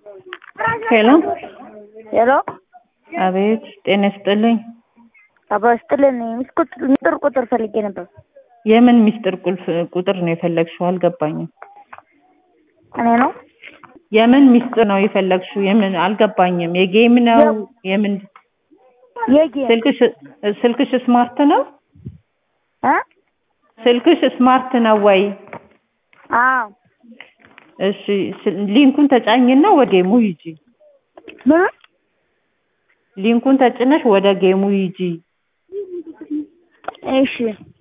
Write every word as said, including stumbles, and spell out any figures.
ሄሎ ሄሎ አቤት ጤና ይስጥልኝ። አባስትልን ምስኩት ሚስጥር ቁጥር ፈልጌ ነበር። የምን ሚስጥር ቁልፍ ቁጥር ነው የፈለግሽው? አልገባኝም። እኔ ነው የምን ሚስጥር ነው የፈለግሽው? የምን አልገባኝም። የጌም ነው የምን? የጌም ስልክሽ ስልክሽ ስማርት ነው? አ ስልክሽ ስማርት ነው ወይ? አዎ። እሺ ሊንኩን ተጫኝና ወደ ጌሙ ሂጂ። ምን? ሊንኩን ተጭነሽ ወደ ጌሙ ሂጂ። እሺ